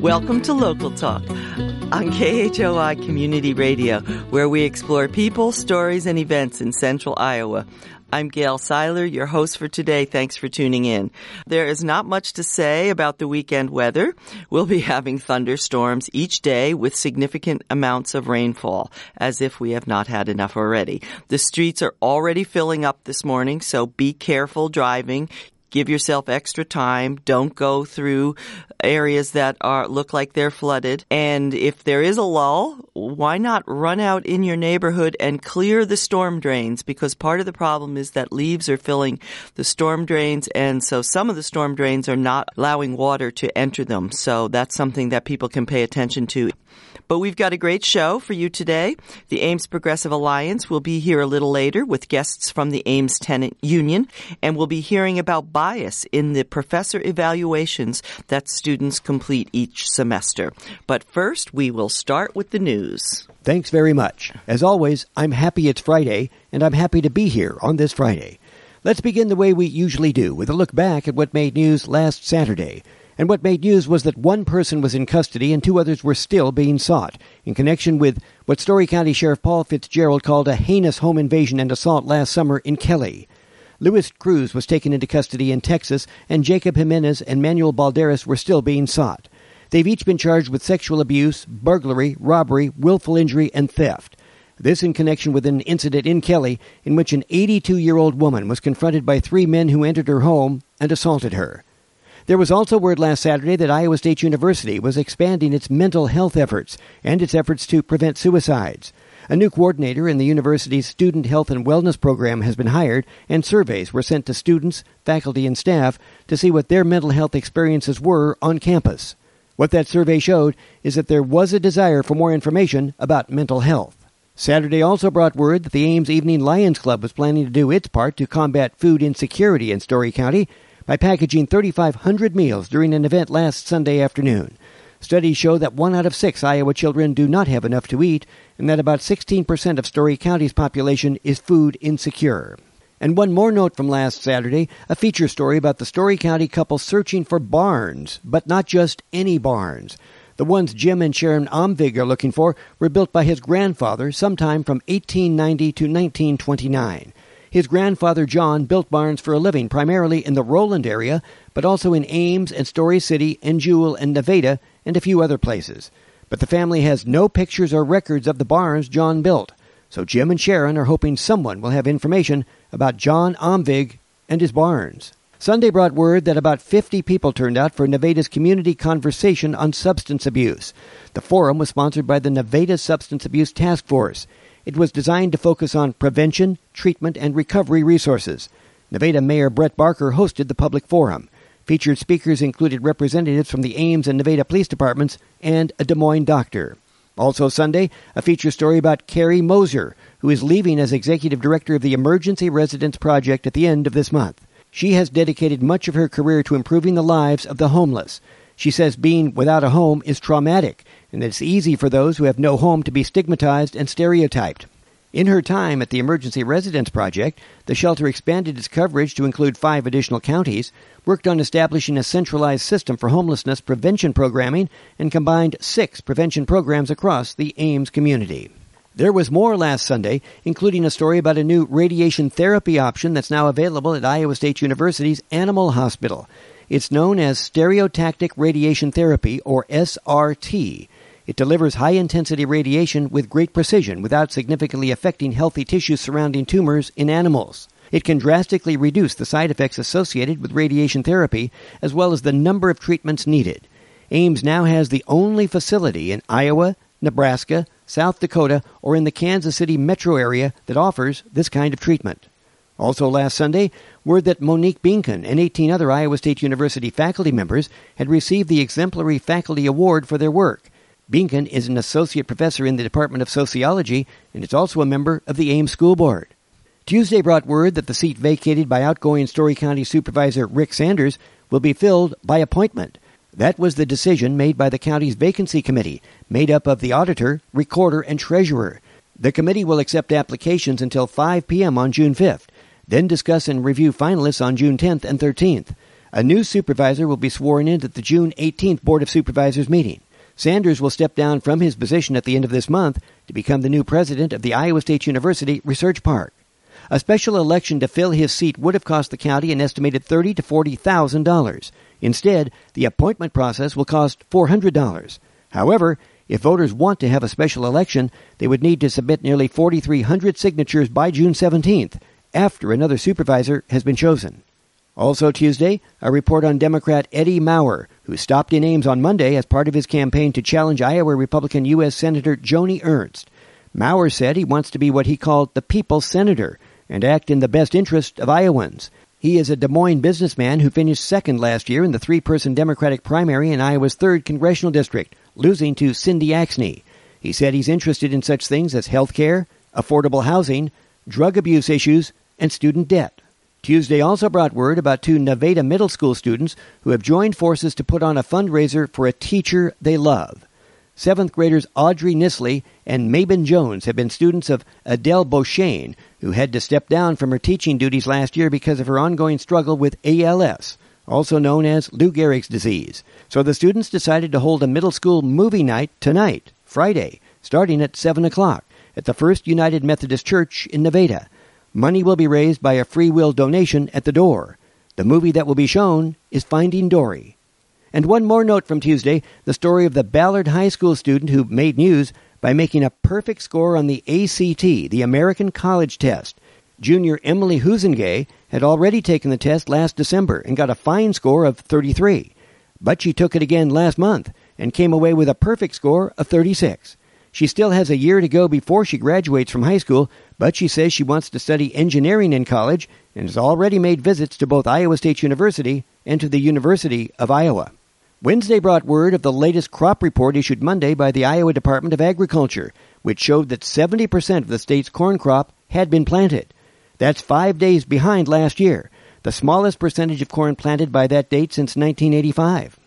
Welcome to Local Talk on KHOI Community Radio, where we explore people, stories, and events in central Iowa. I'm Gail Seiler, your host for today. Thanks for tuning in. There is not much to say about the weekend weather. We'll be having thunderstorms each day with significant amounts of rainfall, as if we have not had enough already. The streets are already filling up this morning, so be careful driving. Give yourself extra time. Don't go through areas that look like they're flooded. And if there is a lull, why not run out in your neighborhood and clear the storm drains? Because part of the problem is that leaves are filling the storm drains, and so some of the storm drains are not allowing water to enter them. So that's something that people can pay attention to. But we've got a great show for you today. The Ames Progressive Alliance will be here a little later with guests from the Ames Tenant Union, and we'll be hearing about bias in the professor evaluations that students complete each semester. But first, we will start with the news. Thanks very much. As always, I'm happy it's Friday, and I'm happy to be here on this Friday. Let's begin the way we usually do, with a look back at what made news last Saturday. And what made news was that one person was in custody and two others were still being sought in connection with what Story County Sheriff Paul Fitzgerald called a heinous home invasion and assault last summer in Kelly. Luis Cruz was taken into custody in Texas, and Jacob Jimenez and Manuel Balderas were still being sought. They've each been charged with sexual abuse, burglary, robbery, willful injury, and theft. This in connection with an incident in Kelly in which an 82-year-old woman was confronted by three men who entered her home and assaulted her. There was also word last Saturday that Iowa State University was expanding its mental health efforts and its efforts to prevent suicides. A new coordinator in the university's Student Health and Wellness program has been hired, and surveys were sent to students, faculty, and staff to see what their mental health experiences were on campus. What that survey showed is that there was a desire for more information about mental health. Saturday also brought word that the Ames Evening Lions Club was planning to do its part to combat food insecurity in Story County by packaging 3,500 meals during an event last Sunday afternoon. Studies show that 1 out of 6 Iowa children do not have enough to eat, and that about 16% of Story County's population is food insecure. And one more note from last Saturday, a feature story about the Story County couple searching for barns, but not just any barns. The ones Jim and Sharon Omvig are looking for were built by his grandfather sometime from 1890 to 1929. His grandfather, John, built barns for a living primarily in the Roland area, but also in Ames and Story City and Jewell and Nevada and a few other places. But the family has no pictures or records of the barns John built. So Jim and Sharon are hoping someone will have information about John Omvig and his barns. Sunday brought word that about 50 people turned out for Nevada's Community Conversation on Substance Abuse. The forum was sponsored by the Nevada Substance Abuse Task Force. It was designed to focus on prevention, treatment, and recovery resources. Nevada Mayor Brett Barker hosted the public forum. Featured speakers included representatives from the Ames and Nevada Police Departments and a Des Moines doctor. Also Sunday, a feature story about Carrie Moser, who is leaving as executive director of the Emergency Residence Project at the end of this month. She has dedicated much of her career to improving the lives of the homeless. She says being without a home is traumatic, and that it's easy for those who have no home to be stigmatized and stereotyped. In her time at the Emergency Residence Project, the shelter expanded its coverage to include 5 additional counties, worked on establishing a centralized system for homelessness prevention programming, and combined 6 prevention programs across the Ames community. There was more last Sunday, including a story about a new radiation therapy option that's now available at Iowa State University's Animal Hospital. It's known as stereotactic radiation therapy, or SRT. It delivers high-intensity radiation with great precision without significantly affecting healthy tissues surrounding tumors in animals. It can drastically reduce the side effects associated with radiation therapy, as well as the number of treatments needed. Ames now has the only facility in Iowa, Nebraska, South Dakota, or in the Kansas City metro area that offers this kind of treatment. Also last Sunday, word that Monique Binken and 18 other Iowa State University faculty members had received the Exemplary Faculty Award for their work. Binken is an associate professor in the Department of Sociology and is also a member of the Ames School Board. Tuesday brought word that the seat vacated by outgoing Story County Supervisor Rick Sanders will be filled by appointment. That was the decision made by the county's vacancy committee, made up of the auditor, recorder, and treasurer. The committee will accept applications until 5 p.m. on June 5th, then discuss and review finalists on June 10th and 13th. A new supervisor will be sworn in at the June 18th Board of Supervisors meeting. Sanders will step down from his position at the end of this month to become the new president of the Iowa State University Research Park. A special election to fill his seat would have cost the county an estimated $30,000 to $40,000. Instead, the appointment process will cost $400. However, if voters want to have a special election, they would need to submit nearly 4,300 signatures by June 17th, after another supervisor has been chosen. Also Tuesday, a report on Democrat Eddie Maurer, who stopped in Ames on Monday as part of his campaign to challenge Iowa Republican U.S. Senator Joni Ernst. Maurer said he wants to be what he called the people's senator and act in the best interest of Iowans. He is a Des Moines businessman who finished second last year in the three-person Democratic primary in Iowa's 3rd congressional district, losing to Cindy Axne. He said he's interested in such things as health care, affordable housing, drug abuse issues, and student debt. Tuesday also brought word about 2 Nevada middle school students who have joined forces to put on a fundraiser for a teacher they love. 7th graders Audrey Nisley and Mabin Jones have been students of Adele Beauchesne, who had to step down from her teaching duties last year because of her ongoing struggle with ALS, also known as Lou Gehrig's disease. So the students decided to hold a middle school movie night tonight, Friday, starting at 7 o'clock, at the First United Methodist Church in Nevada. Money will be raised by a free will donation at the door. The movie that will be shown is Finding Dory. And one more note from Tuesday, the story of the Ballard High School student who made news by making a perfect score on the ACT, the American College Test. Junior Emily Husengay had already taken the test last December and got a fine score of 33. But she took it again last month and came away with a perfect score of 36. She still has a year to go before she graduates from high school, but she says she wants to study engineering in college and has already made visits to both Iowa State University and to the University of Iowa. Wednesday brought word of the latest crop report issued Monday by the Iowa Department of Agriculture, which showed that 70% of the state's corn crop had been planted. That's 5 days behind last year, the smallest percentage of corn planted by that date since 1985.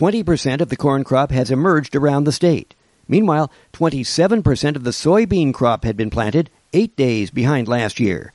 20% of the corn crop has emerged around the state. Meanwhile, 27% of the soybean crop had been planted, 8 days behind last year.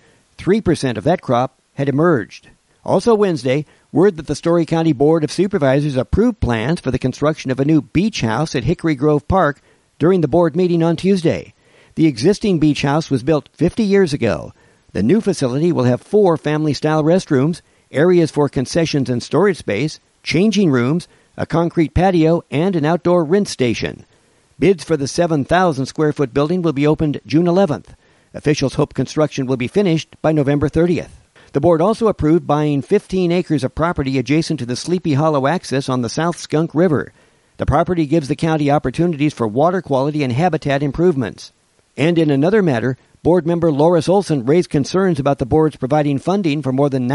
3% of that crop had emerged. Also Wednesday, word that the Story County Board of Supervisors approved plans for the construction of a new beach house at Hickory Grove Park during the board meeting on Tuesday. The existing beach house was built 50 years ago. The new facility will have 4 family-style restrooms, areas for concessions and storage space, changing rooms, a concrete patio, and an outdoor rinse station. Bids for the 7,000-square-foot building will be opened June 11th. Officials hope construction will be finished by November 30th. The board also approved buying 15 acres of property adjacent to the Sleepy Hollow access on the South Skunk River. The property gives the county opportunities for water quality and habitat improvements. And in another matter, board member Loris Olson raised concerns about the board's providing funding for more than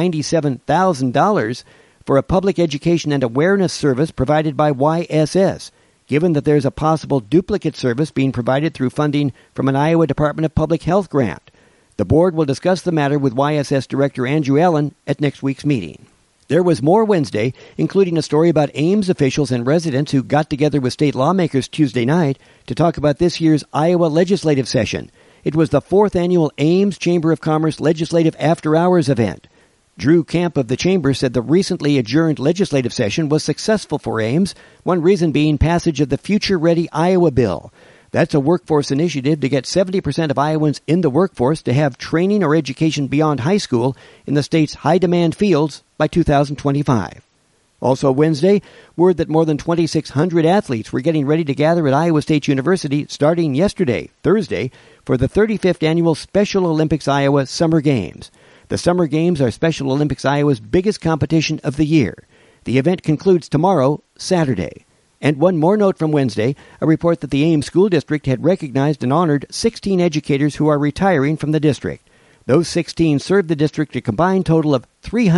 $97,000 for a public education and awareness service provided by YSS, given that there's a possible duplicate service being provided through funding from an Iowa Department of Public Health grant. The board will discuss the matter with YSS Director Andrew Allen at next week's meeting. There was more Wednesday, including a story about Ames officials and residents who got together with state lawmakers Tuesday night to talk about this year's Iowa legislative session. It was the 4th annual Ames Chamber of Commerce Legislative After Hours event. Drew Camp of the Chamber said the recently adjourned legislative session was successful for Ames, one reason being passage of the Future Ready Iowa bill. That's a workforce initiative to get 70% of Iowans in the workforce to have training or education beyond high school in the state's high-demand fields by 2025. Also Wednesday, word that more than 2,600 athletes were getting ready to gather at Iowa State University starting yesterday, Thursday, for the 35th Annual Special Olympics Iowa Summer Games. The Summer Games are Special Olympics Iowa's biggest competition of the year. The event concludes tomorrow, Saturday. And one more note from Wednesday, a report that the Ames School District had recognized and honored 16 educators who are retiring from the district. Those 16 served the district a combined total of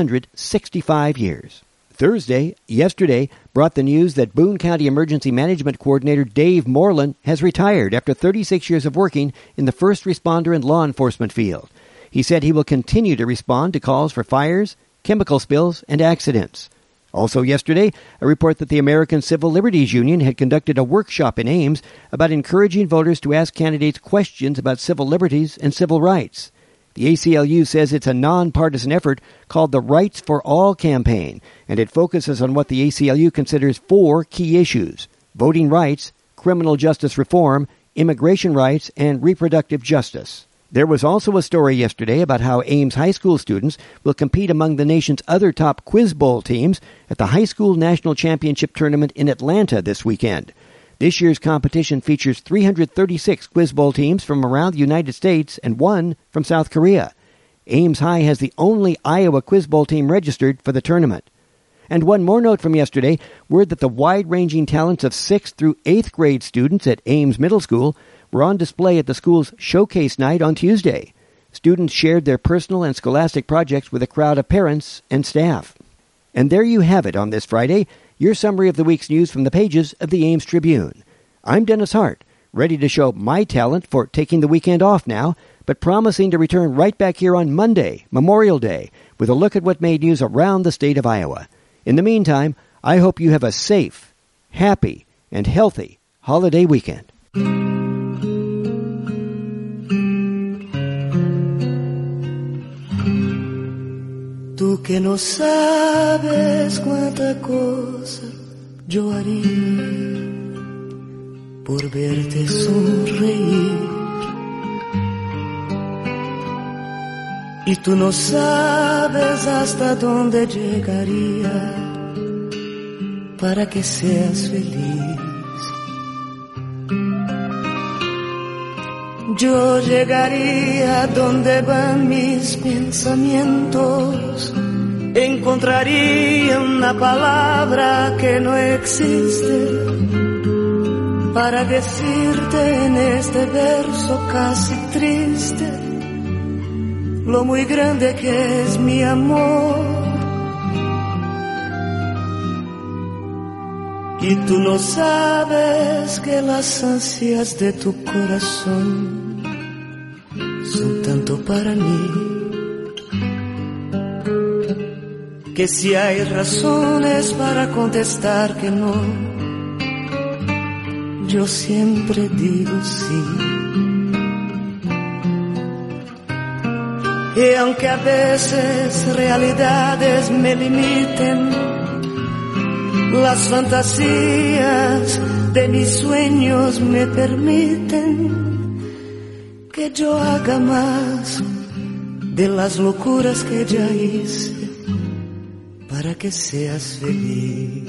365 years. Yesterday, brought the news that Boone County Emergency Management Coordinator Dave Moreland has retired after 36 years of working in the first responder and law enforcement field. He said he will continue to respond to calls for fires, chemical spills, and accidents. Also yesterday, a report that the American Civil Liberties Union had conducted a workshop in Ames about encouraging voters to ask candidates questions about civil liberties and civil rights. The ACLU says it's a nonpartisan effort called the Rights for All campaign, and it focuses on what the ACLU considers 4 key issues: voting rights, criminal justice reform, immigration rights, and reproductive justice. There was also a story yesterday about how Ames High School students will compete among the nation's other top Quiz Bowl teams at the High School National Championship Tournament in Atlanta this weekend. This year's competition features 336 Quiz Bowl teams from around the United States and 1 from South Korea. Ames High has the only Iowa Quiz Bowl team registered for the tournament. And one more note from yesterday, word that the wide-ranging talents of 6th through 8th grade students at Ames Middle School were on display at the school's Showcase Night on Tuesday. Students shared their personal and scholastic projects with a crowd of parents and staff. And there you have it on this Friday, your summary of the week's news from the pages of the Ames Tribune. I'm Dennis Hart, ready to show my talent for taking the weekend off now, but promising to return right back here on Monday, Memorial Day, with a look at what made news around the state of Iowa. In the meantime, I hope you have a safe, happy, and healthy holiday weekend. Tú que no sabes cuánta cosa yo haría por verte sonreír. Y tú no sabes hasta dónde llegaría para que seas feliz. Yo llegaría donde van mis pensamientos, encontraría una palabra que no existe para decirte en este verso casi triste lo muy grande que es mi amor. Y tú no sabes que las ansias de tu corazón son tanto para mí, que si hay razones para contestar que no, yo siempre digo sí. Y aunque a veces realidades me limiten, las fantasías de mis sueños me permiten que yo haga más de las locuras que ya hice para que seas feliz.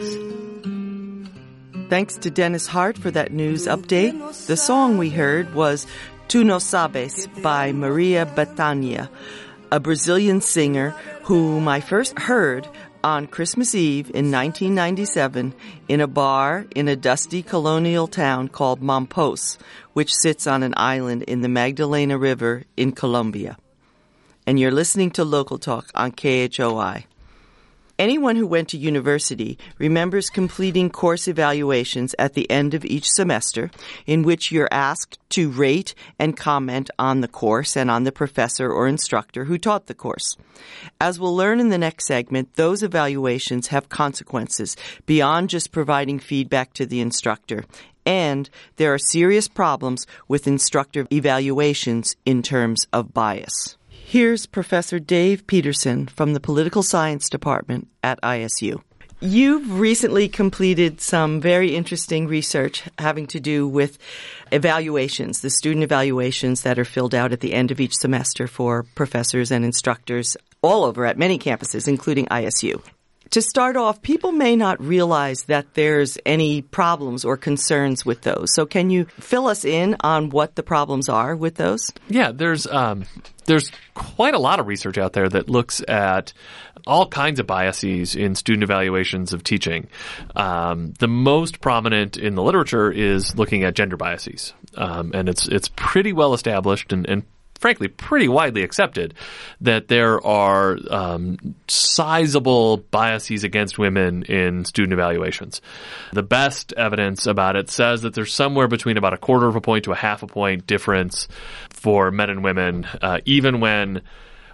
Thanks to Dennis Hart for that news update. The song we heard was Tu No Sabes by Maria Bethânia, a Brazilian singer whom I first heard on Christmas Eve in 1997 in a bar in a dusty colonial town called Mampos, which sits on an island in the Magdalena River in Colombia. And you're listening to Local Talk on KHOI. Anyone who went to university remembers completing course evaluations at the end of each semester, in which you're asked to rate and comment on the course and on the professor or instructor who taught the course. As we'll learn in the next segment, those evaluations have consequences beyond just providing feedback to the instructor, and there are serious problems with instructor evaluations in terms of bias. Here's Professor Dave Peterson from the Political Science Department at ISU. You've recently completed some very interesting research having to do with evaluations, the student evaluations that are filled out at the end of each semester for professors and instructors all over at many campuses, including ISU. To start off, people may not realize that there's any problems or concerns with those. So can you fill us in on what the problems are with those? Yeah, there's quite a lot of research out there that looks at all kinds of biases in student evaluations of teaching. The most prominent in the literature is looking at gender biases. And it's pretty well established and frankly, pretty widely accepted that there are sizable biases against women in student evaluations. The best evidence about it says that there's somewhere between about 1/4 of a point to 1/2 a point difference for men and women, even when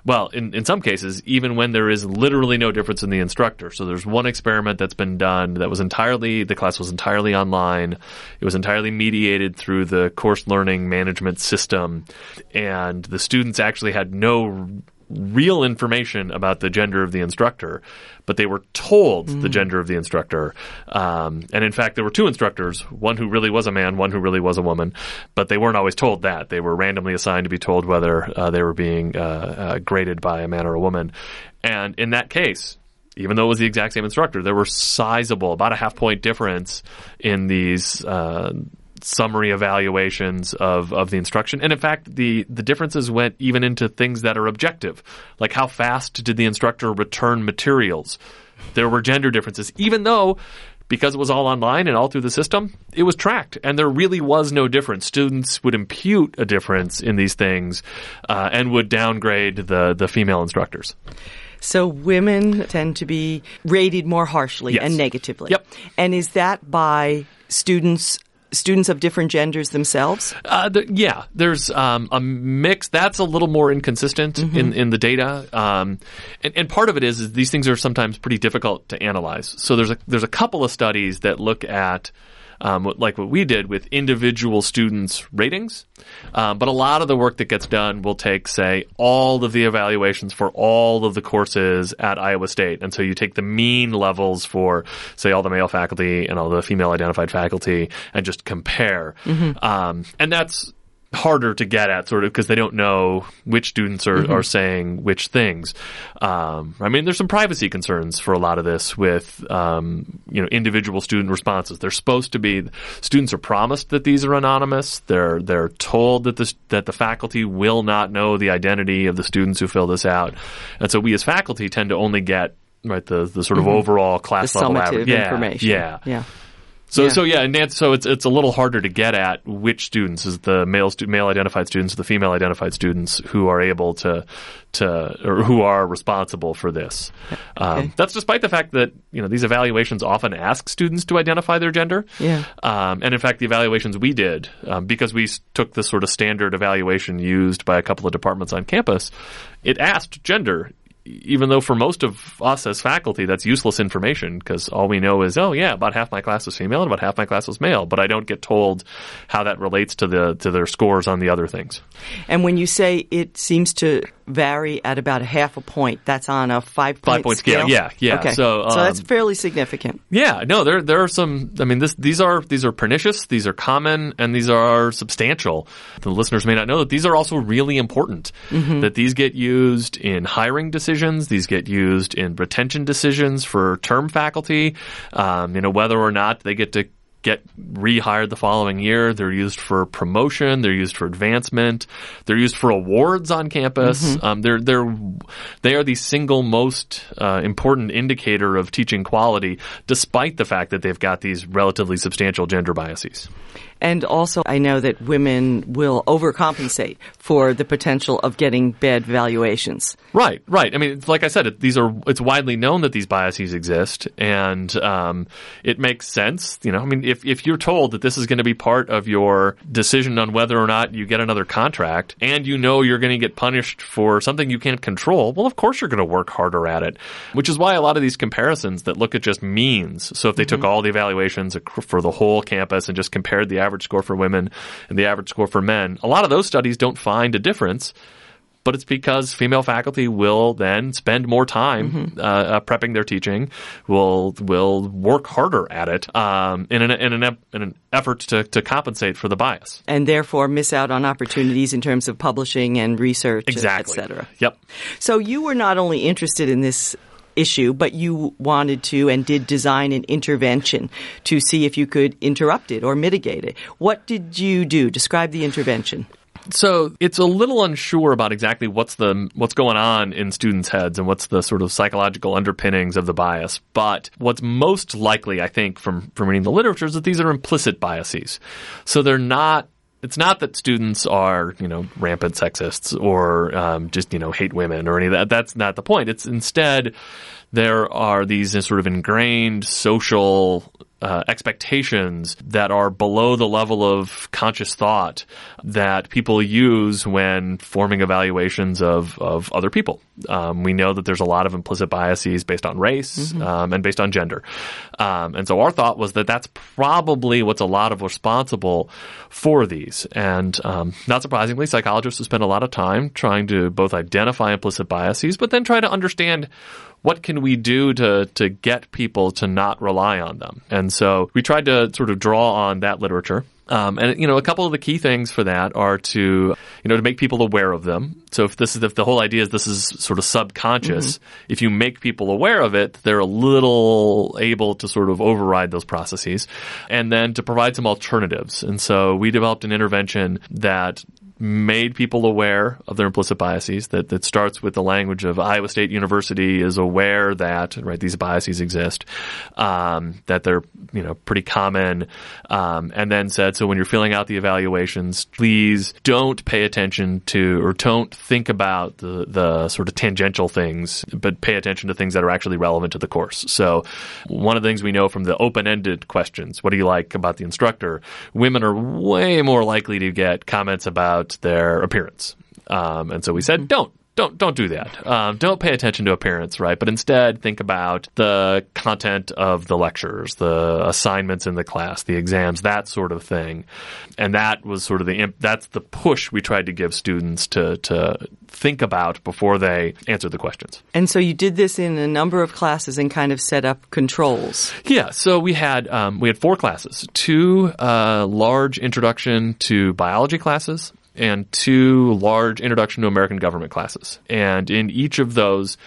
Well, in some cases, even when there is literally no difference in the instructor. So there's one experiment that's been done that was the class was entirely online. It was entirely mediated through the course learning management system. And the students actually had no real information about the gender of the instructor, but they were told the gender of the instructor. And in fact, there were two instructors, one who really was a man, one who really was a woman, but they weren't always told that. They were randomly assigned to be told whether they were being graded by a man or a woman. And in that case, even though it was the exact same instructor, there were sizable, about a half-point difference in these summary evaluations of the instruction. And in fact, the differences went even into things that are objective, like how fast did the instructor return materials. There were gender differences, even though, because it was all online and all through the system, it was tracked, and there really was no difference. Students would impute a difference in these things and would downgrade the female instructors. So women tend to be rated more harshly and negatively. Yep. And is that by students of different genders themselves? There's a mix. That's a little more inconsistent in the data. And part of it is these things are sometimes pretty difficult to analyze. So there's a couple of studies that look at like what we did with individual students' ratings. But a lot of the work that gets done will take, say, all of the evaluations for all of the courses at Iowa State. And so you take the mean levels for, say, all the male faculty and all the female identified faculty and just compare. And that's harder to get at, sort of, because they don't know which students are saying which things. I mean, there's some privacy concerns for a lot of this with, individual student responses. They're supposed to be, students are promised that these are anonymous. They're told that the faculty will not know the identity of the students who fill this out. And so we as faculty tend to only get, right, the sort of overall class the level summative average. information. Yeah. So it's a little harder to get at which students is the male identified students or the female identified students who are able to or who are responsible for this. Okay. That's despite the fact that these evaluations often ask students to identify their gender. Yeah. And in fact, the evaluations we did, because we took the sort of standard evaluation used by a couple of departments on campus, it asked gender. Even though for most of us as faculty, that's useless information because all we know is, about half my class was female and about half my class was male, but I don't get told how that relates to their scores on the other things. And when you say it seems to vary at about a half a point, that's on a 5-point scale. Yeah. Okay. So that's fairly significant. Yeah. No, there are some. I mean, these are pernicious. These are common, and these are substantial. The listeners may not know that these are also really important. That these get used in hiring decisions. These get used in retention decisions for term faculty. Whether or not they get rehired the following year. They're used for promotion. They're used for advancement. They're used for awards on campus. They are the single most important indicator of teaching quality, despite the fact that they've got these relatively substantial gender biases. And also, I know that women will overcompensate for the potential of getting bad valuations. Right. I mean, like I said, it's widely known that these biases exist, and it makes sense. If you're told that this is going to be part of your decision on whether or not you get another contract, and you're going to get punished for something you can't control, well, of course you're going to work harder at it. Which is why a lot of these comparisons that look at just means. So if they took all the evaluations for the whole campus and just compared the average score for women and the average score for men, a lot of those studies don't find a difference, but it's because female faculty will then spend more time prepping their teaching, will work harder at it in an effort to compensate for the bias. And therefore miss out on opportunities in terms of publishing and research, exactly. et cetera. Yep. So you were not only interested in this issue, but you wanted to and did design an intervention to see if you could interrupt it or mitigate it. What did you do? Describe the intervention. So it's a little unsure about exactly what's going on in students' heads and what's the sort of psychological underpinnings of the bias. But what's most likely, I think, from reading the literature is that these are implicit biases. So they're not. It's not that students are, rampant sexists or just, hate women or any of that. That's not the point. It's instead there are these sort of ingrained social expectations that are below the level of conscious thought that people use when forming evaluations of other people. We know that there's a lot of implicit biases based on race and based on gender. And so our thought was that that's probably what's a lot of responsible for these. And not surprisingly, psychologists have spent a lot of time trying to both identify implicit biases, but then try to understand what can we do to get people to not rely on them. And so we tried to sort of draw on that literature. And a couple of the key things for that are to make people aware of them. So if the whole idea is this is sort of subconscious, if you make people aware of it, they're a little able to sort of override those processes. And then to provide some alternatives. And so we developed an intervention that made people aware of their implicit biases, that starts with the language of Iowa State University is aware that, right, these biases exist, that they're, pretty common, and then said, so when you're filling out the evaluations, please don't pay attention to, or don't think about the sort of tangential things, but pay attention to things that are actually relevant to the course. So one of the things we know from the open-ended questions, what do you like about the instructor? Women are way more likely to get comments about their appearance. And so we said, don't do that. Don't pay attention to appearance, right? But instead think about the content of the lectures, the assignments in the class, the exams, that sort of thing. And that was sort of that's the push we tried to give students to think about before they answered the questions. And so you did this in a number of classes and kind of set up controls. Yeah. So we had 4 classes, 2 large introduction to biology classes, and 2 large Introduction to American Government classes. And in each of those,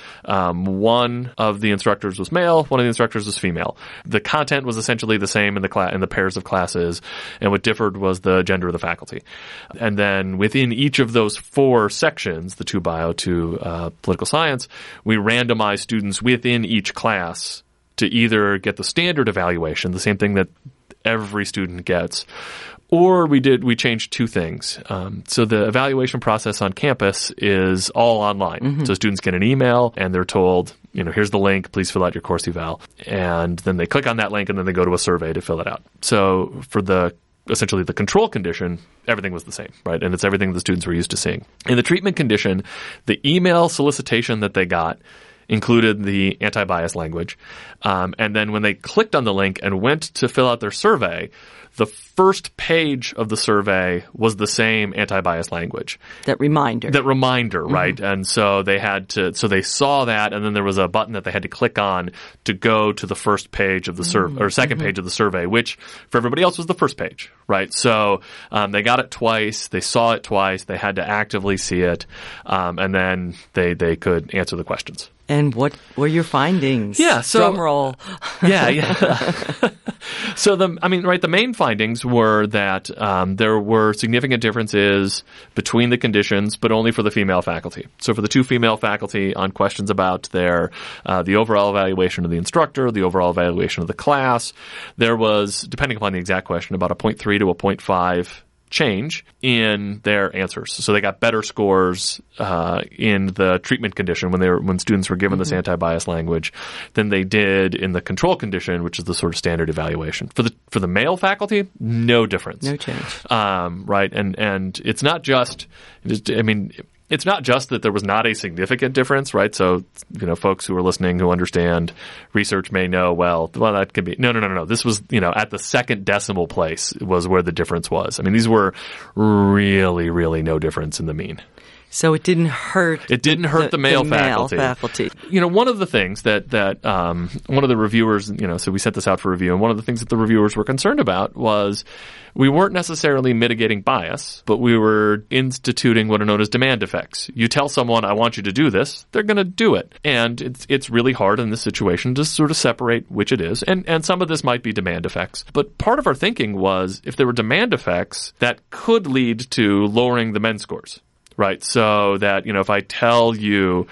one of the instructors was male, one of the instructors was female. The content was essentially the same in the pairs of classes, and what differed was the gender of the faculty. And then within each of those 4 sections, the 2 bio, 2 political science, we randomized students within each class to either get the standard evaluation, the same thing that every student gets, or we changed 2 things. So the evaluation process on campus is all online. So students get an email and they're told, here's the link, please fill out your course eval. And then they click on that link and then they go to a survey to fill it out. So for essentially the control condition, everything was the same, right? And it's everything the students were used to seeing. In the treatment condition, the email solicitation that they got included the anti-bias language. And then when they clicked on the link and went to fill out their survey, the first page of the survey was the same anti-bias language. That reminder, right? And so they saw that, and then there was a button that they had to click on to go to the first page of the survey, or second page of the survey, which for everybody else was the first page, right? So they got it twice, they saw it twice, they had to actively see it, and then they could answer the questions. And what were your findings? Yeah, so drum roll. Yeah. So the main findings were that there were significant differences between the conditions, but only for the female faculty. So for the 2 female faculty on questions about the overall evaluation of the instructor, the overall evaluation of the class, there was, depending upon the exact question, about a 0.3 to a 0.5 change in their answers. So they got better scores in the treatment condition when students were given this anti-bias language than they did in the control condition, which is the sort of standard evaluation. For the male faculty, no difference. No change. Right. And it's not just it's not just that there was not a significant difference, right? So, folks who are listening who understand research may know, well, that could be, no. This was, at the second decimal place was where the difference was. These were really, really no difference in the mean. So it didn't hurt. It didn't hurt the male faculty. One of the things that one of the reviewers, so we sent this out for review, and one of the things that the reviewers were concerned about was we weren't necessarily mitigating bias, but we were instituting what are known as demand effects. You tell someone, I want you to do this, they're going to do it. And it's really hard in this situation to sort of separate which it is. And some of this might be demand effects. But part of our thinking was if there were demand effects, that could lead to lowering the men's scores. Right, so that, if I tell you,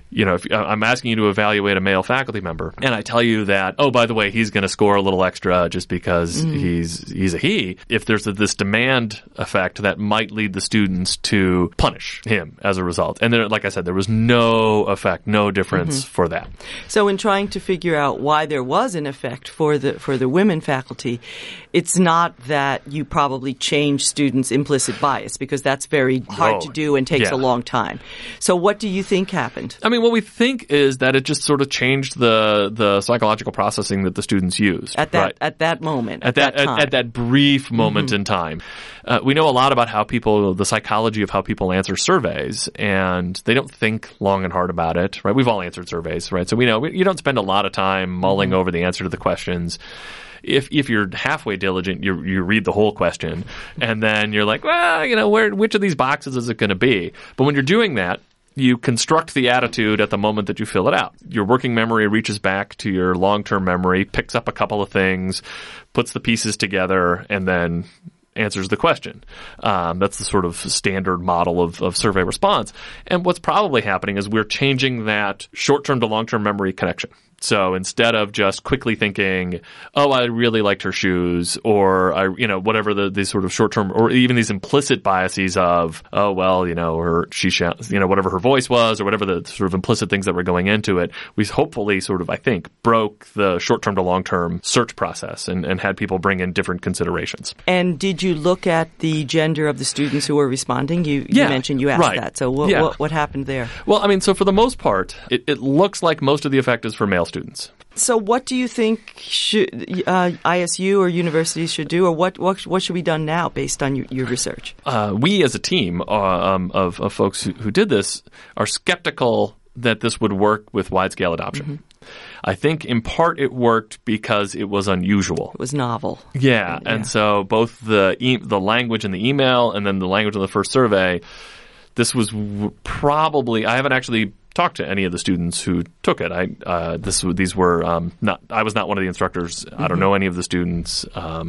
if I'm asking you to evaluate a male faculty member, and I tell you that, oh, by the way, he's going to score a little extra just because he's a he, if there's this demand effect that might lead the students to punish him as a result. And there, like I said, there was no effect, no difference for that. So in trying to figure out why there was an effect for the women faculty, it's not that you probably change students' implicit bias, because that's very hard to do and takes a long time. So what do you think happened? I mean, what we think is that it just sort of changed the psychological processing that the students used at that moment, at that brief moment in time. We know a lot about the psychology of how people answer surveys, and they don't think long and hard about it, right? We've all answered surveys, right? So we know you don't spend a lot of time mulling over the answer to the questions. If you're halfway diligent, you read the whole question, and then you're like, well, which of these boxes is it going to be? But when you're doing that, you construct the attitude at the moment that you fill it out. Your working memory reaches back to your long-term memory, picks up a couple of things, puts the pieces together, and then answers the question. That's the sort of standard model of survey response. And what's probably happening is we're changing that short-term to long-term memory connection. So instead of just quickly thinking, oh, I really liked her shoes, or whatever these sort of short-term, or even these implicit biases of, oh, well, whatever her voice was, or whatever the sort of implicit things that were going into it, we hopefully sort of, I think, broke the short-term to long-term search process and had people bring in different considerations. And did you look at the gender of the students who were responding? You mentioned you asked that. So what happened there? Well, I mean, so for the most part, it looks like most of the effect is for male students. So what do you think ISU or universities should do, or what should be done now based on your research? We as a team of folks who did this are skeptical that this would work with wide-scale adoption. I think in part it worked because it was unusual. It was novel. Yeah, and so both the language in the email and then the language in the first survey, this was probably, I haven't actually talked to any of the students who took it. I was not one of the instructors. I don't know any of the students.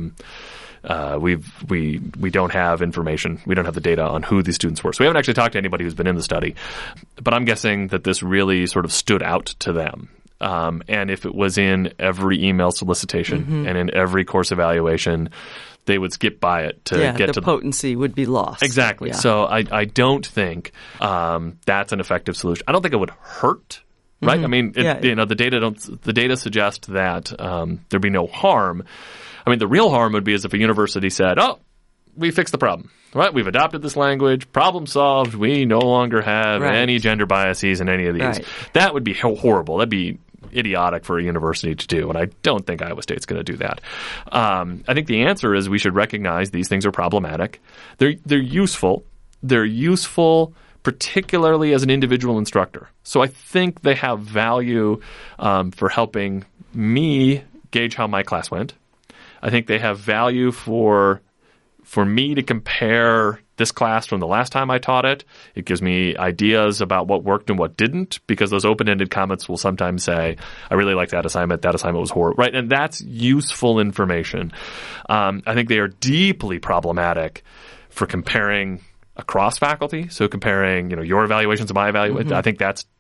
We don't have information. We don't have the data on who these students were. So we haven't actually talked to anybody who's been in the study. But I'm guessing that this really sort of stood out to them. And if it was in every email solicitation and in every course evaluation, they would skip by it to get to the potency would be lost. Exactly. Yeah. So I don't think that's an effective solution. I don't think it would hurt. Right? I mean, the data suggest that there'd be no harm. I mean, the real harm would be as if a university said, "Oh, we fixed the problem. Right? We've adopted this language. Problem solved. We no longer have any gender biases in any of these." Right. That would be horrible. That'd be idiotic for a university to do, and I don't think Iowa State's going to do that. I think the answer is we should recognize these things are problematic. They're useful. They're useful particularly as an individual instructor. So I think they have value for helping me gauge how my class went. I think they have value for me to compare this class from the last time I taught it. It gives me ideas about what worked and what didn't, because those open-ended comments will sometimes say, I really liked that assignment was horrible, right? And that's useful information. I think they are deeply problematic for comparing across faculty. So comparing, your evaluations to my evaluation, I think that's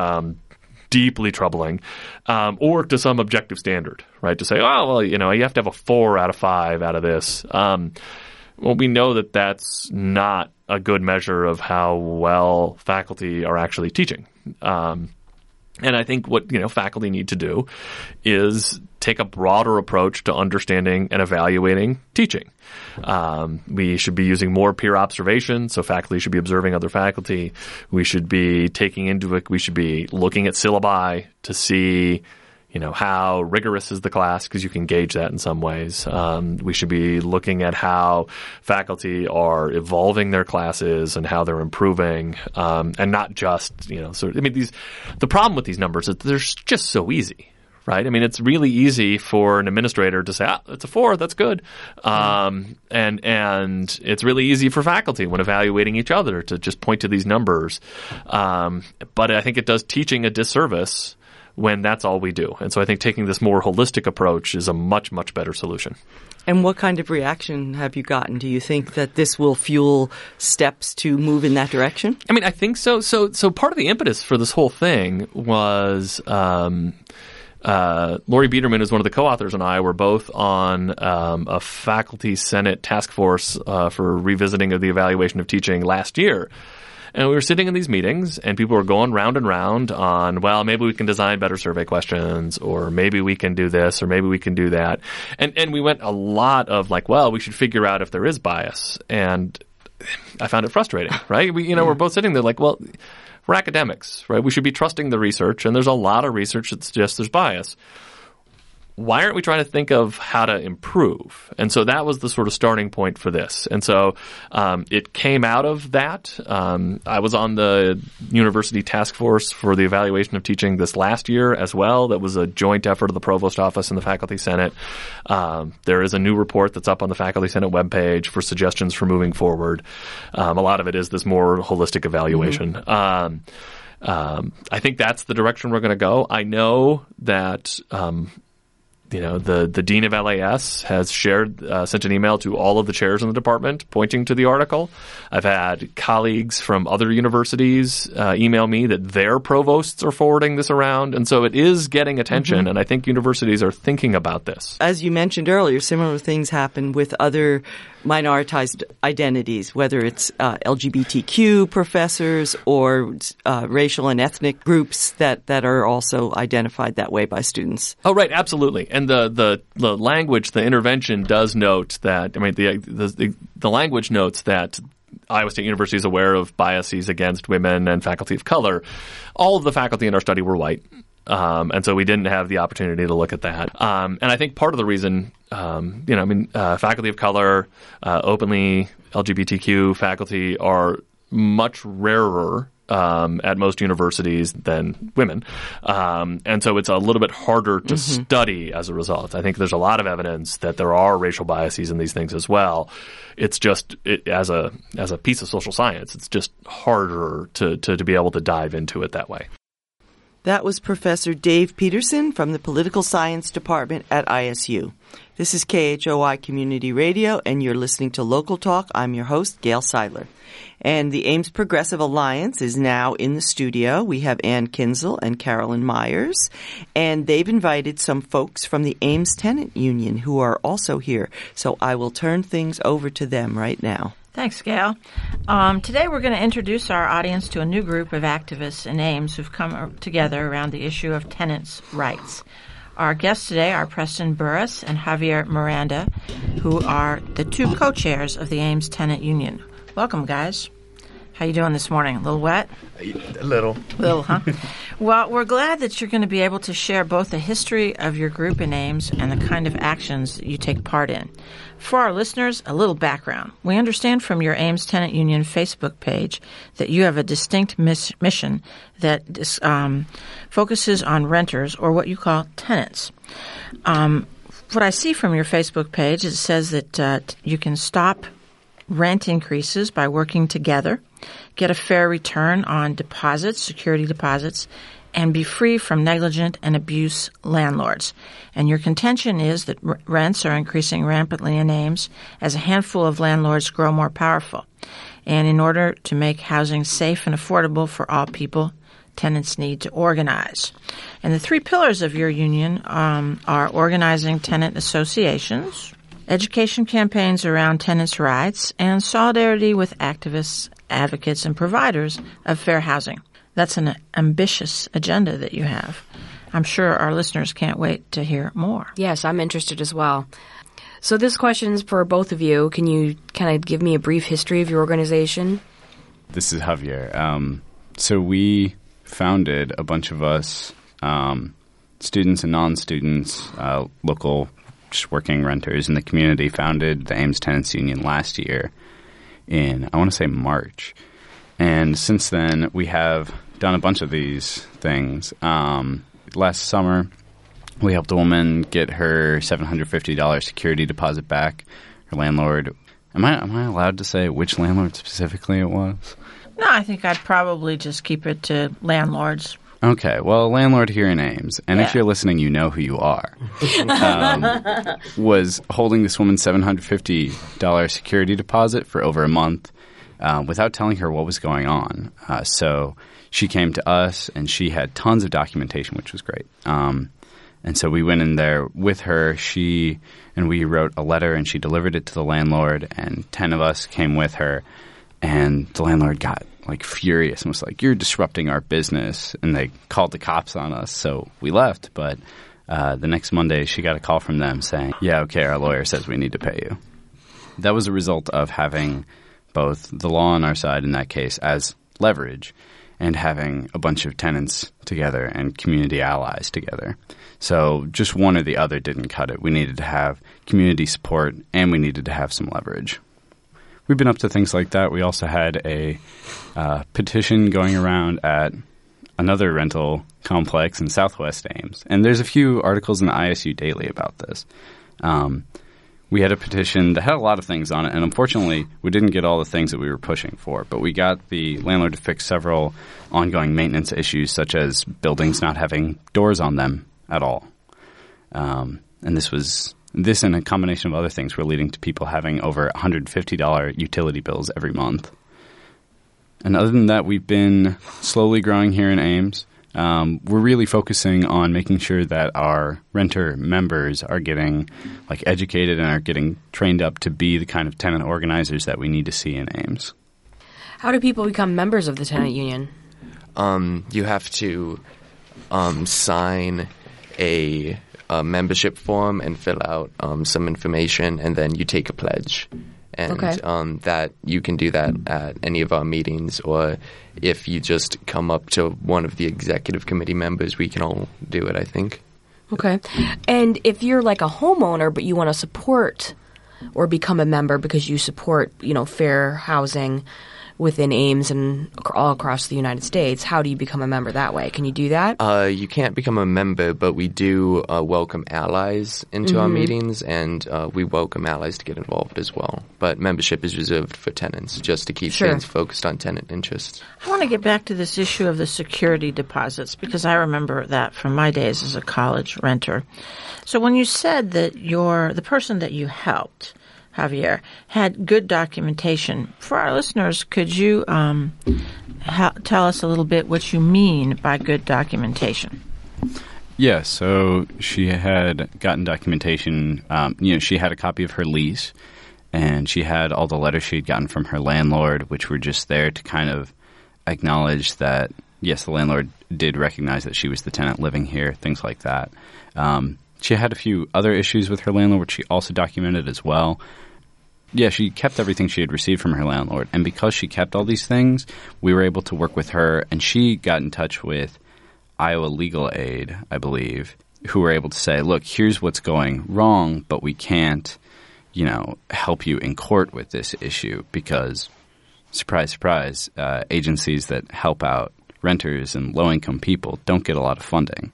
deeply troubling, or to some objective standard, right? To say, oh, well, you have to have a 4 out of 5 out of this. Well, we know that that's not a good measure of how well faculty are actually teaching. And I think what faculty need to do is take a broader approach to understanding and evaluating teaching. We should be using more peer observation, so faculty should be observing other faculty. We should be we should be looking at syllabi to see how rigorous is the class, because you can gauge that in some ways. We should be looking at how faculty are evolving their classes and how they're improving, and not just, the problem with these numbers is they're just so easy. Right? I mean, it's really easy for an administrator to say, it's a 4, that's good. And it's really easy for faculty when evaluating each other to just point to these numbers. But I think it does teaching a disservice when that's all we do. And so I think taking this more holistic approach is a much, much better solution. And what kind of reaction have you gotten? Do you think that this will fuel steps to move in that direction? I mean, I think so. So part of the impetus for this whole thing was Lori Biederman, who's one of the co-authors, and I were both on a faculty senate task force for revisiting of the evaluation of teaching last year. And we were sitting in these meetings, and people were going round and round on, well, maybe we can design better survey questions, or maybe we can do this, or maybe we can do that. And we went a lot of like, well, we should figure out if there is bias. And I found it frustrating, right? We're both sitting there like, well, we're academics, right? We should be trusting the research, and there's a lot of research that suggests there's bias. Why aren't we trying to think of how to improve? And so that was the sort of starting point for this. And so it came out of that. I was on the university task force for the evaluation of teaching this last year as well. That was a joint effort of the provost office and the faculty senate. There is a new report that's up on the faculty senate webpage for suggestions for moving forward. A lot of it is this more holistic evaluation. Mm-hmm. I think that's the direction we're going to go. I know that the dean of LAS has sent an email to all of the chairs in the department pointing to the article. I've had colleagues from other universities email me that their provosts are forwarding this around. And so it is getting attention, mm-hmm. and I think universities are thinking about this. As you mentioned earlier, similar things happen with other minoritized identities, whether it's LGBTQ professors or racial and ethnic groups that are also identified that way by students. Oh, right, absolutely. And the language, the intervention does note that, I mean, the language notes that Iowa State University is aware of biases against women and faculty of color. All of the faculty in our study were white. And so we didn't have the opportunity to look at that. And I think part of the reason, faculty of color, openly LGBTQ faculty are much rarer at most universities than women. And so it's a little bit harder to mm-hmm. study as a result. I think there's a lot of evidence that there are racial biases in these things as well. It's just as a piece of social science, it's just harder to be able to dive into it that way. That was Professor Dave Peterson from the Political Science Department at ISU. This is KHOI Community Radio, and you're listening to Local Talk. I'm your host, Gail Seiler. And the Ames Progressive Alliance is now in the studio. We have Ann Kinzel and Carolyn Myers, and they've invited some folks from the Ames Tenant Union who are also here. So I will turn things over to them right now. Thanks, Gail. Today we're going to introduce our audience to a new group of activists in Ames who've come together around the issue of tenants' rights. Our guests today are Preston Burris and Javier Miranda, who are the two co-chairs of the Ames Tenant Union. Welcome, guys. How you doing this morning? A little wet? A little. Little, huh? Well, we're glad that you're going to be able to share both the history of your group in Ames and the kind of actions that you take part in. For our listeners, a little background. We understand from your Ames Tenant Union Facebook page that you have a distinct mission that focuses on renters, or what you call tenants. What I see from your Facebook page, it says that you can stop rent increases by working together, get a fair return on deposits, security deposits, and be free from negligent and abuse landlords. And your contention is that rents are increasing rampantly in Ames as a handful of landlords grow more powerful. And in order to make housing safe and affordable for all people, tenants need to organize. And the three pillars of your union are organizing tenant associations, education campaigns around tenants' rights, and solidarity with activists, advocates, and providers of fair housing. That's an ambitious agenda that you have. I'm sure our listeners can't wait to hear more. Yes, I'm interested as well. So this question's for both of you. Can you kind of give me a brief history of your organization? This is Javier. So we founded, a bunch of us, students and non-students, local just working renters in the community, founded the Ames Tenants Union last year in, I want to say, March. And since then, we have done a bunch of these things. Last summer, we helped a woman get her $750 security deposit back. Her landlord, am I allowed to say which landlord specifically it was? No, I think I'd probably just keep it to landlords. Okay, well, a landlord here in Ames, and if Yeah. you're listening, you know who you are, was holding this woman's $750 security deposit for over a month without telling her what was going on. So she came to us, and she had tons of documentation, which was great. And so we went in there with her. She and we wrote a letter, and she delivered it to the landlord, and 10 of us came with her. And the landlord got like furious and was like, "You're disrupting our business." And they called the cops on us. So we left. But the next Monday, she got a call from them saying, "Yeah, okay, our lawyer says we need to pay you." That was a result of having both the law on our side in that case as leverage and having a bunch of tenants together and community allies together. So just one or the other didn't cut it. We needed to have community support and we needed to have some leverage. We've been up to things like that. We also had a petition going around at another rental complex in Southwest Ames. And there's a few articles in the ISU Daily about this. We had a petition that had a lot of things on it, and unfortunately, we didn't get all the things that we were pushing for. But we got the landlord to fix several ongoing maintenance issues, such as buildings not having doors on them at all. And this and a combination of other things were leading to people having over $150 utility bills every month. And other than that, we've been slowly growing here in Ames. We're really focusing on making sure that our renter members are getting like educated and are getting trained up to be the kind of tenant organizers that we need to see in Ames. How do people become members of the tenant union? You have to sign a membership form and fill out some information, and then you take a pledge. And that you can do that at any of our meetings, or if you just come up to one of the executive committee members, we can all do it, I think. Okay. And if you're like a homeowner but you want to support or become a member because you support, fair housing within Ames and all across the United States, how do you become a member that way? Can you do that? You can't become a member, but we do welcome allies into our meetings, and we welcome allies to get involved as well. But membership is reserved for tenants, just to keep things focused on tenant interests. I want to get back to this issue of the security deposits, because I remember that from my days as a college renter. So when you said that the person that you helped, Javier, had good documentation, for our listeners, could you tell us a little bit what you mean by good documentation? Yeah, so she had gotten documentation. She had a copy of her lease, and she had all the letters she had gotten from her landlord, which were just there to kind of acknowledge that, yes, the landlord did recognize that she was the tenant living here, things like that. She had a few other issues with her landlord, which she also documented as well. Yeah, she kept everything she had received from her landlord. And because she kept all these things, we were able to work with her. And she got in touch with Iowa Legal Aid, I believe, who were able to say, look, here's what's going wrong, but we can't, help you in court with this issue because, surprise, surprise, agencies that help out renters and low-income people don't get a lot of funding.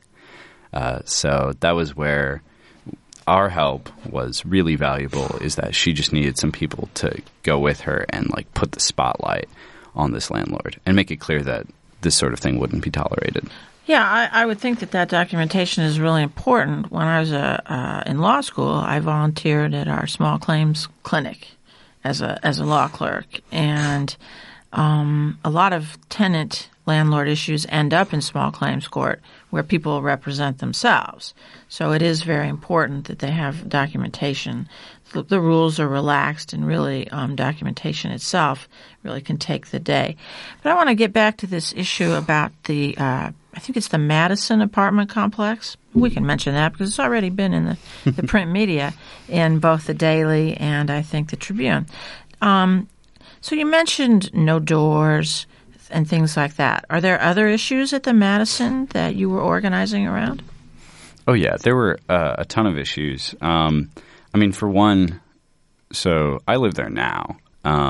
So that was where our help was really valuable, is that she just needed some people to go with her and put the spotlight on this landlord and make it clear that this sort of thing wouldn't be tolerated. Yeah, I would think that documentation is really important. When I was in law school, I volunteered at our small claims clinic as a law clerk, and a lot of tenant landlord issues end up in small claims court where people represent themselves. So it is very important that they have documentation. The rules are relaxed, and really documentation itself really can take the day. But I want to get back to this issue about the I think it's the Madison apartment complex. We can mention that because it's already been in the print media in both the Daily and I think the Tribune. So you mentioned no doors and things like that. Are there other issues at the Madison that you were organizing around? Oh, yeah. There were a ton of issues. For one, so I live there now,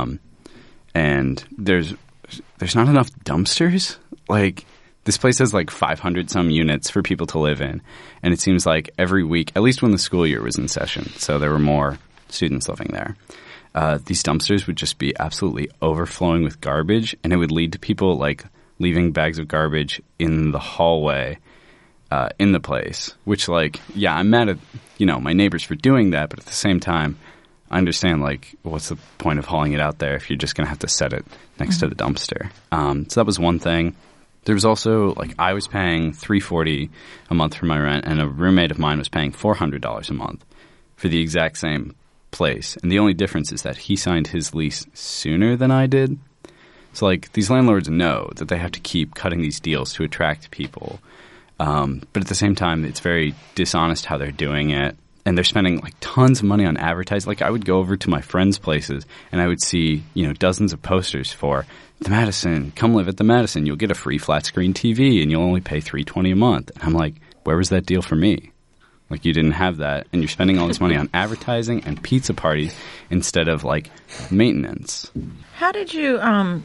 and there's not enough dumpsters. This place has 500 some units for people to live in, and it seems like every week, at least when the school year was in session, so there were more students living there, these dumpsters would just be absolutely overflowing with garbage, and it would lead to people leaving bags of garbage in the hallway in the place, which, like, yeah, I'm mad at, my neighbors for doing that, but at the same time, I understand, like, what's the point of hauling it out there if you're just going to have to set it next to the dumpster? So that was one thing. There was also, like, I was paying $340 a month for my rent, and a roommate of mine was paying $400 a month for the exact same place. And the only difference is that he signed his lease sooner than I did. So, like, these landlords know that they have to keep cutting these deals to attract people. But at the same time, it's very dishonest how they're doing it. And they're spending, like, tons of money on advertising. Like, I would go over to my friends' places, and I would see, dozens of posters for the Madison. Come live at the Madison. You'll get a free flat-screen TV, and you'll only pay $320 a month. And I'm like, where was that deal for me? Like, you didn't have that, and you're spending all this money on advertising and pizza parties instead of, like, maintenance. How did you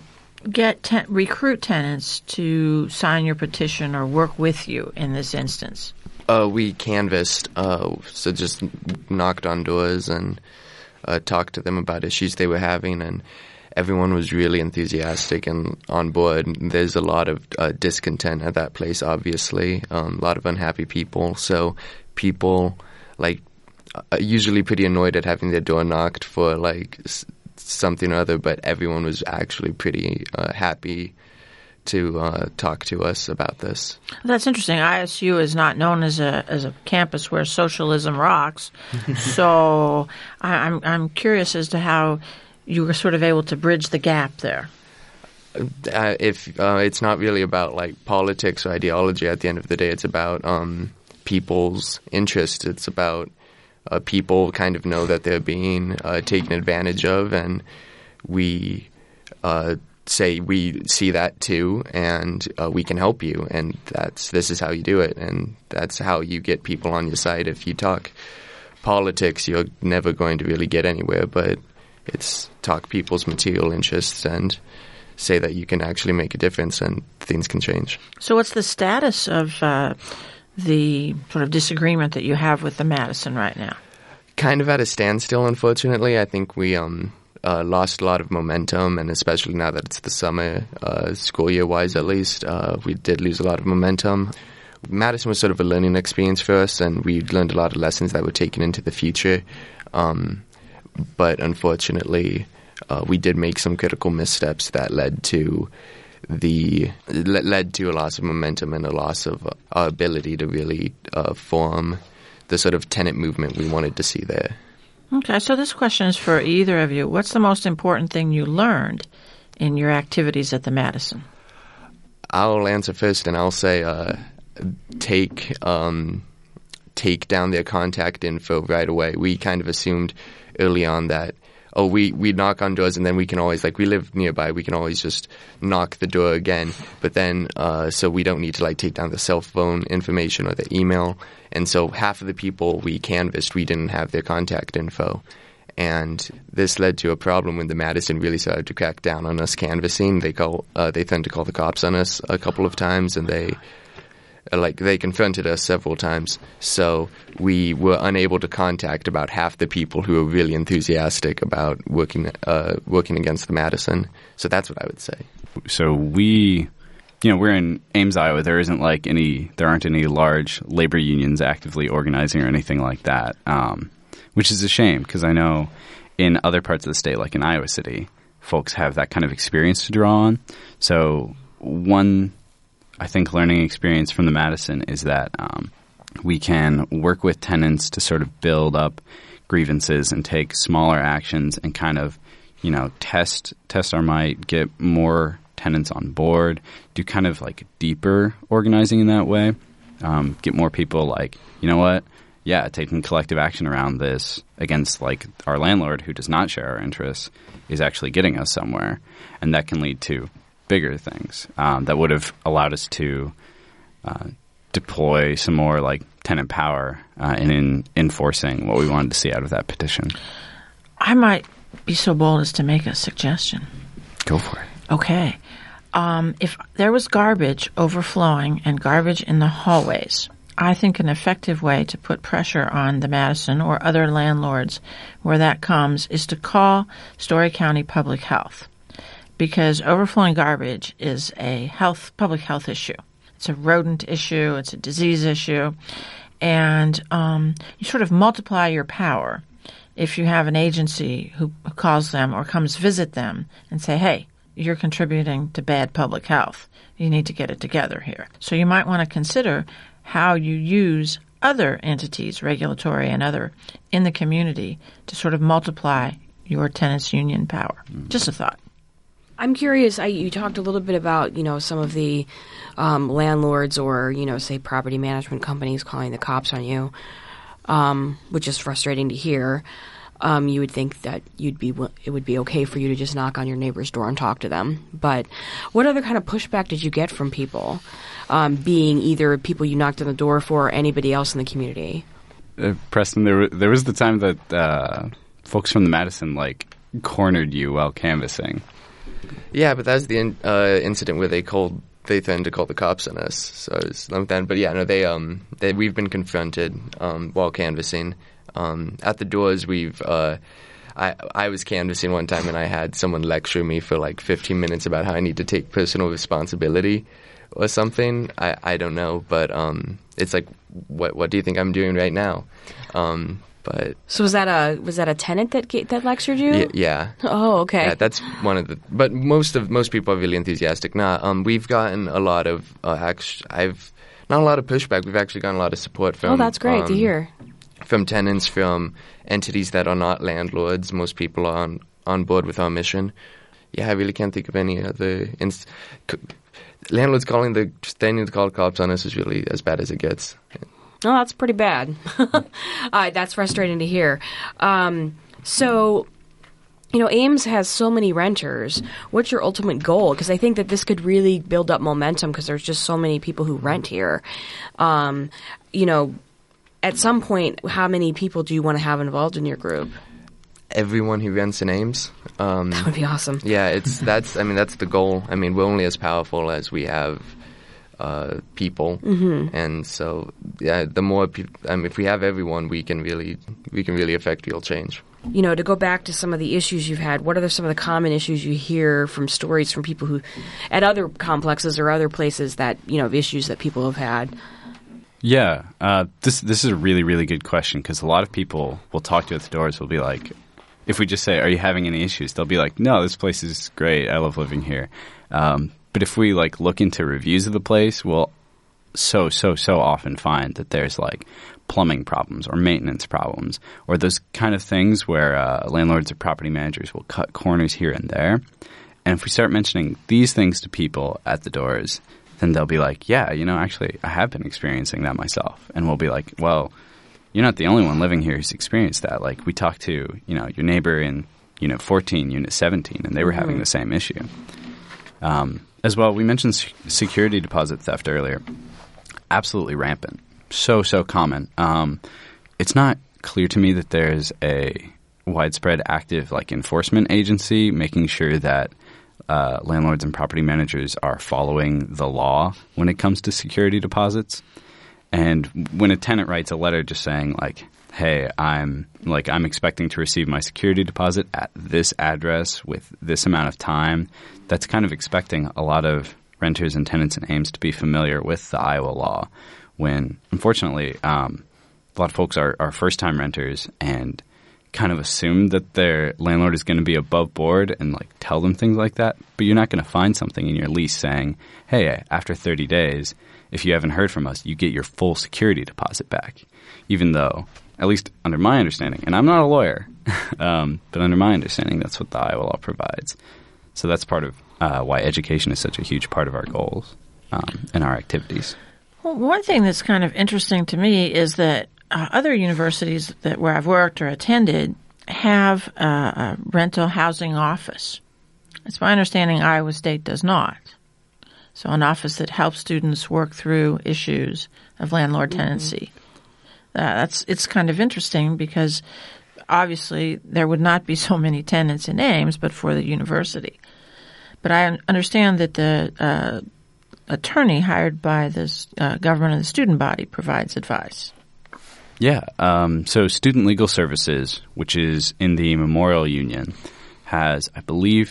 recruit tenants to sign your petition or work with you in this instance? We canvassed, so just knocked on doors and talked to them about issues they were having, and everyone was really enthusiastic and on board. There's a lot of discontent at that place, obviously, a lot of unhappy people. So people, like, usually pretty annoyed at having their door knocked for, like, something or other, but everyone was actually pretty happy to talk to us about this. That's interesting. ISU is not known as a campus where socialism rocks. So I'm curious as to how you were sort of able to bridge the gap there. If it's not really about, like, politics or ideology at the end of the day, it's about people's interests. It's about people kind of know that they're being taken advantage of, and we say we see that too, and we can help you, and this is how you do it, and that's how you get people on your side. If you talk politics, you're never going to really get anywhere, but it's talk people's material interests and say that you can actually make a difference and things can change. So what's the status of the sort of disagreement that you have with the Madison right now? Kind of at a standstill, unfortunately. I think we lost a lot of momentum, and especially now that it's the summer, school year-wise at least, we did lose a lot of momentum. Madison was sort of a learning experience for us, and we learned a lot of lessons that were taken into the future. But unfortunately, we did make some critical missteps that led to a loss of momentum and a loss of our ability to really form the sort of tenant movement we wanted to see there. Okay, so this question is for either of you. What's the most important thing you learned in your activities at the Madison? I'll answer first, and I'll say take down their contact info right away. We kind of assumed early on that, we knock on doors and then we can always, like, we live nearby, we can always just knock the door again. But then, so we don't need to, like, take down the cell phone information or the email. And so half of the people we canvassed, we didn't have their contact info. And this led to a problem when the Madison really started to crack down on us canvassing. They tend to call the cops on us a couple of times, and they confronted us several times. So we were unable to contact about half the people who were really enthusiastic about working against the Madison. So that's what I would say. So we're in Ames, Iowa. There aren't any large labor unions actively organizing or anything like that, which is a shame, because I know in other parts of the state, like in Iowa City, folks have that kind of experience to draw on. So one, I think, learning experience from the Madison is that we can work with tenants to sort of build up grievances and take smaller actions and kind of, test our might, get more tenants on board, do kind of like deeper organizing in that way, get more people like, taking collective action around this against, like, our landlord who does not share our interests is actually getting us somewhere. And that can lead to bigger things that would have allowed us to deploy some more, like, tenant power in enforcing what we wanted to see out of that petition. I might be so bold as to make a suggestion. Go for it. Okay. If there was garbage overflowing and garbage in the hallways, I think an effective way to put pressure on the Madison or other landlords where that comes is to call Story County Public Health. because overflowing garbage is a public health issue. It's a rodent issue. It's a disease issue. And you sort of multiply your power if you have an agency who calls them or comes visit them and say, hey, you're contributing to bad public health. You need to get it together here. So you might want to consider how you use other entities, regulatory and other, in the community to sort of multiply your tenants' union power. Just a thought. I'm curious, you talked a little bit about, some of the landlords or, say property management companies calling the cops on you, which is frustrating to hear. You would think that it would be okay for you to just knock on your neighbor's door and talk to them. But what other kind of pushback did you get from people, being either people you knocked on the door for or anybody else in the community? Preston, there was the time that folks from the Madison cornered you while canvassing. Yeah, but that was the incident where they threatened to call the cops on us. So it was like that. But yeah, no, we've been confronted while canvassing. At the doors, I was canvassing one time and I had someone lecture me for 15 minutes about how I need to take personal responsibility or something. I don't know, but it's like, what do you think I'm doing right now? But so was that a tenant that lectured you? Yeah. Oh, okay. Yeah, that's one of the. But most people are really enthusiastic. We've gotten a lot of not a lot of pushback. We've actually gotten a lot of support from. Oh, that's great to hear. From tenants, from entities that are not landlords. Most people are on board with our mission. Yeah, I really can't think of any other. Landlords threatening to call cops on us is really as bad as it gets. Oh, that's pretty bad. That's frustrating to hear. So, Ames has so many renters. What's your ultimate goal? Because I think that this could really build up momentum because there's just so many people who rent here. At some point, how many people do you want to have involved in your group? Everyone who rents in Ames. That would be awesome. Yeah, that's the goal. We're only as powerful as we have people, and so the more people, if we have everyone, we can really affect real change. To go back to some of the issues you've had, what are some of the common issues you hear from stories from people who, at other complexes or other places that of issues that people have had? Yeah, this is a really, really good question because a lot of people will talk to you at the doors. Will be like, if we just say, "Are you having any issues?" They'll be like, "No, this place is great. I love living here." But if we look into reviews of the place, we'll so often find that there's plumbing problems or maintenance problems or those kind of things where landlords or property managers will cut corners here and there. And if we start mentioning these things to people at the doors, then they'll be like, yeah, actually, I have been experiencing that myself. And we'll be like, well, you're not the only one living here who's experienced that. We talked to, your neighbor in Unit 14, Unit 17, and they were having the same issue. As well, we mentioned security deposit theft earlier. Absolutely rampant. So common. It's not clear to me that there's a widespread active enforcement agency making sure that landlords and property managers are following the law when it comes to security deposits. And when a tenant writes a letter just saying hey, I'm expecting to receive my security deposit at this address with this amount of time, that's kind of expecting a lot of renters and tenants in Ames to be familiar with the Iowa law when, unfortunately, a lot of folks are first-time renters and kind of assume that their landlord is going to be above board and tell them things like that. But you're not going to find something in your lease saying, hey, after 30 days, if you haven't heard from us, you get your full security deposit back, even though, at least under my understanding, and I'm not a lawyer, but under my understanding, that's what the Iowa law provides. So that's part of why education is such a huge part of our goals and our activities. Well, one thing that's kind of interesting to me is that other universities where I've worked or attended have a rental housing office. It's my understanding Iowa State does not. So an office that helps students work through issues of landlord tenancy. It's kind of interesting because obviously there would not be so many tenants in Ames but for the university. But I understand that the attorney hired by this government of the student body provides advice. Yeah. So Student Legal Services, which is in the Memorial Union, has, I believe,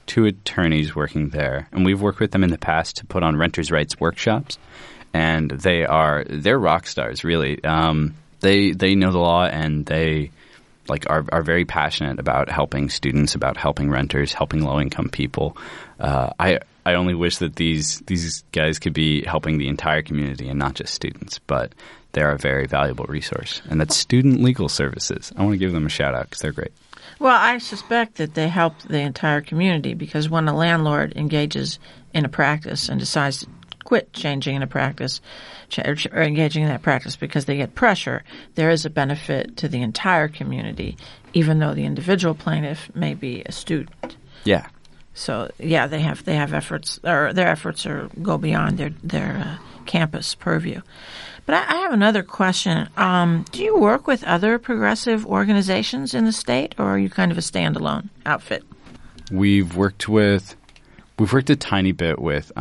2 attorneys working there, and we've worked with them in the past to put on renters' rights workshops, and they're rock stars, really. They know the law, and they are very passionate about helping students, about helping renters, helping low-income people. I only wish that these guys could be helping the entire community and not just students, but they're a very valuable resource. And that's Student Legal Services. I want to give them a shout-out because they're great. Well, I suspect that they help the entire community because when a landlord engages in a practice and decides to quit changing in a practice or engaging in that practice because they get pressure, there is a benefit to the entire community, even though the individual plaintiff may be a student. Yeah. So, yeah, they have efforts, or their efforts go beyond their campus purview. But I have another question. Do you work with other progressive organizations in the state, or are you kind of a standalone outfit? We've worked a tiny bit with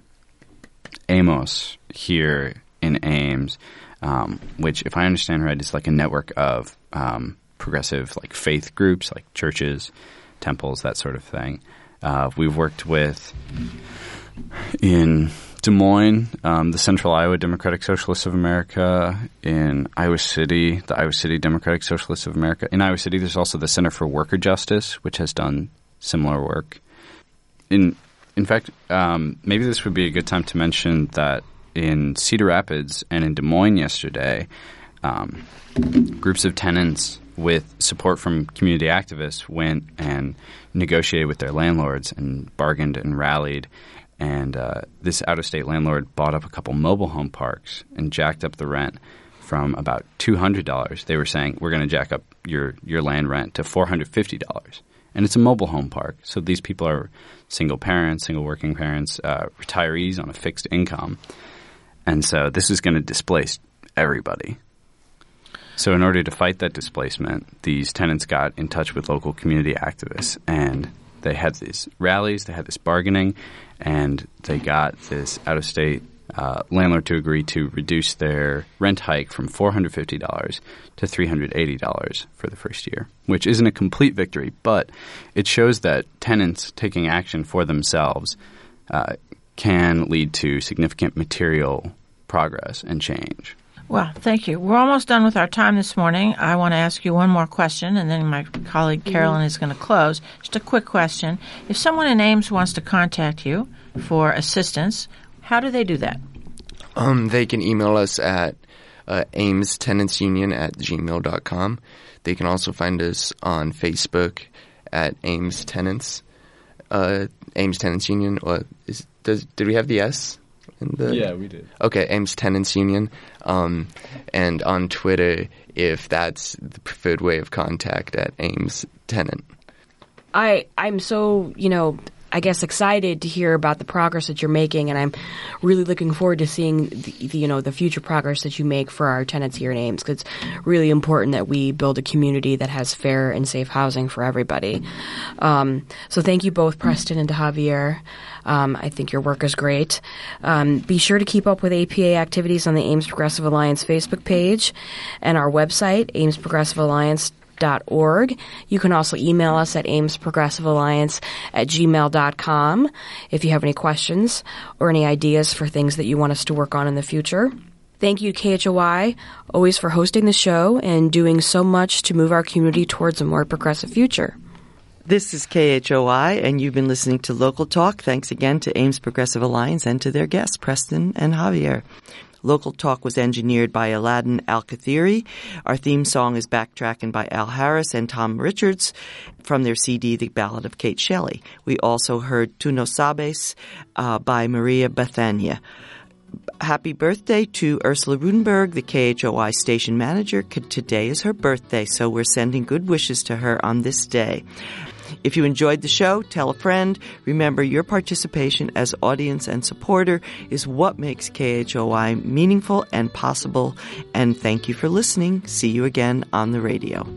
Amos here in Ames, which, if I understand right, is like a network of progressive faith groups, like churches, temples, that sort of thing. We've worked with in Des Moines, the Central Iowa Democratic Socialists of America. In Iowa City, the Iowa City Democratic Socialists of America. In Iowa City, there's also the Center for Worker Justice, which has done similar work. In fact, maybe this would be a good time to mention that in Cedar Rapids and in Des Moines yesterday, groups of tenants with support from community activists went and negotiated with their landlords and bargained and rallied. And this out-of-state landlord bought up a couple mobile home parks and jacked up the rent from about $200. They were saying, we're going to jack up your land rent to $450. And it's a mobile home park. So these people are single parents, single working parents, retirees on a fixed income. And so this is going to displace everybody. So in order to fight that displacement, these tenants got in touch with local community activists, and they had these rallies, they had this bargaining, and they got this out-of-state landlord to agree to reduce their rent hike from $450 to $380 for the first year, which isn't a complete victory, but it shows that tenants taking action for themselves can lead to significant material progress and change. Well, thank you. We're almost done with our time this morning. I want to ask you one more question, and then my colleague Carolyn is going to close. Just a quick question. If someone in Ames wants to contact you for assistance, how do they do that? They can email us at amestenantsunion@gmail.com. They can also find us on Facebook at Ames Tenants, Ames Tenants Union. Or did we have the S? Yeah, we did. Okay, Ames Tenants Union. And on Twitter, if that's the preferred way of contact, at Ames Tenant. I'm so, I guess excited to hear about the progress that you're making, and I'm really looking forward to seeing the future progress that you make for our tenants here in Ames, because it's really important that we build a community that has fair and safe housing for everybody. So thank you both, Preston and Javier. I think your work is great. Be sure to keep up with APA activities on the Ames Progressive Alliance Facebook page and our website, amesprogressivealliance.org. You can also email us at amesprogressivealliance@gmail.com if you have any questions or any ideas for things that you want us to work on in the future. Thank you to KHOI, always for hosting the show and doing so much to move our community towards a more progressive future. This is KHOI, and you've been listening to Local Talk. Thanks again to Ames Progressive Alliance and to their guests, Preston and Javier. Local Talk was engineered by Aladdin Al-Kathiri. Our theme song is Backtrackin' by Al Harris and Tom Richards from their CD, The Ballad of Kate Shelley. We also heard Tu No Sabes by Maria Bethania. Happy birthday to Ursula Rudenberg, the KHOI station manager. Today is her birthday, so we're sending good wishes to her on this day. If you enjoyed the show, tell a friend. Remember, your participation as audience and supporter is what makes KHOI meaningful and possible. And thank you for listening. See you again on the radio.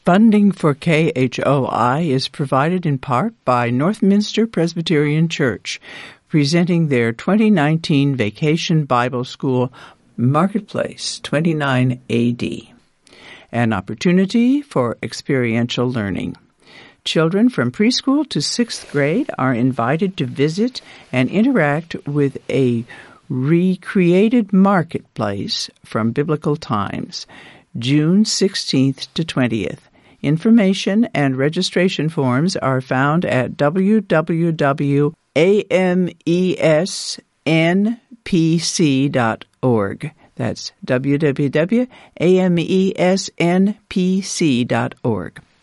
Funding for KHOI is provided in part by Northminster Presbyterian Church, presenting their 2019 Vacation Bible School Marketplace 29 AD, an opportunity for experiential learning. Children from preschool to 6th grade are invited to visit and interact with a recreated marketplace from biblical times, June 16th to 20th. Information and registration forms are found at www.amesnpc.org. That's www.amesnpc.org.